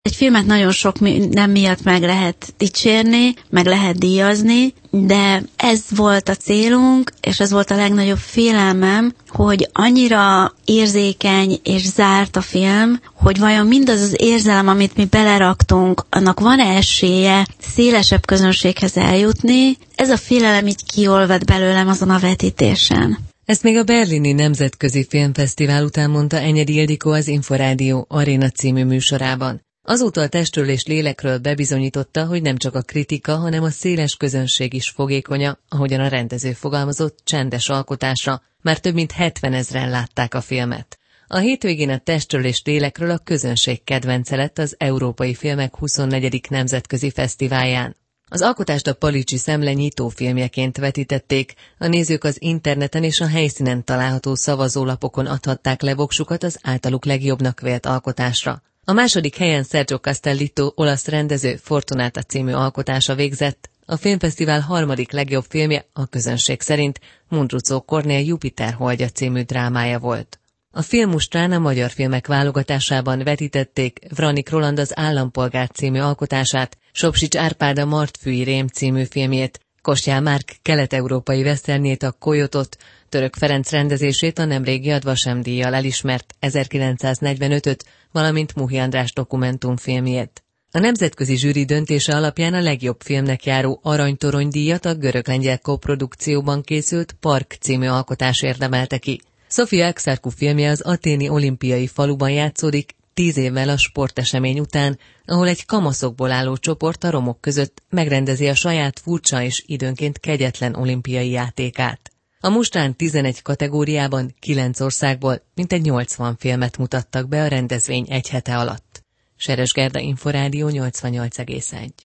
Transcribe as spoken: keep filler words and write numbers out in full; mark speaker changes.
Speaker 1: Egy filmet nagyon sok nem miatt meg lehet dicsérni, meg lehet díjazni, de ez volt a célunk, és ez volt a legnagyobb félelmem, hogy annyira érzékeny és zárt a film, hogy vajon mindaz az érzelem, amit mi beleraktunk, annak van-e esélye szélesebb közönséghez eljutni. Ez a félelem így kiolvad belőlem azon a vetítésen.
Speaker 2: Ezt még a Berlini Nemzetközi Filmfesztivál után mondta Enyedi Ildikó az Inforádió Aréna című műsorában. Azóta a testről és lélekről bebizonyította, hogy nem csak a kritika, hanem a széles közönség is fogékonya, ahogyan a rendező fogalmazott, csendes alkotásra, már több mint hetvenezren látták a filmet. A hétvégén a testről és lélekről a közönség kedvence lett az Európai Filmek huszonnegyedik Nemzetközi Fesztiválján. Az alkotást a Palicsi Szemle nyitófilmjeként vetítették, a nézők az interneten és a helyszínen található szavazólapokon adhatták le voksukat az általuk legjobbnak vélt alkotásra. A második helyen Sergio Castellitto olasz rendező Fortunata című alkotása végzett, a filmfesztivál harmadik legjobb filmje a közönség szerint Mundruczó Kornél Jupiter holdja című drámája volt. A filmmustrán a magyar filmek válogatásában vetítették Vranik Roland az Állampolgár című alkotását, Sopsics Árpád a Martfűi Rém című filmjét, Kostyál Márk kelet-európai westernjét a Coyotot, Török Ferenc rendezését a nemrégi Advasem díjjal elismert ezerkilencszáznegyvenötöt, valamint Muhi András dokumentumfilmjét. A nemzetközi zsűri döntése alapján a legjobb filmnek járó Aranytorony díjat a görög-lengyel koprodukcióban készült Park című alkotás érdemelte ki. Sofia Exarchou filmje az athéni olimpiai faluban játszódik, tíz évvel a sportesemény után, ahol egy kamaszokból álló csoport a romok között megrendezi a saját furcsa és időnként kegyetlen olimpiai játékát. A mustrán tizenegy kategóriában kilenc országból mintegy nyolcvan filmet mutattak be a rendezvény egy hete alatt. Seres Gerda, Inforádió nyolcvannyolc egész egy.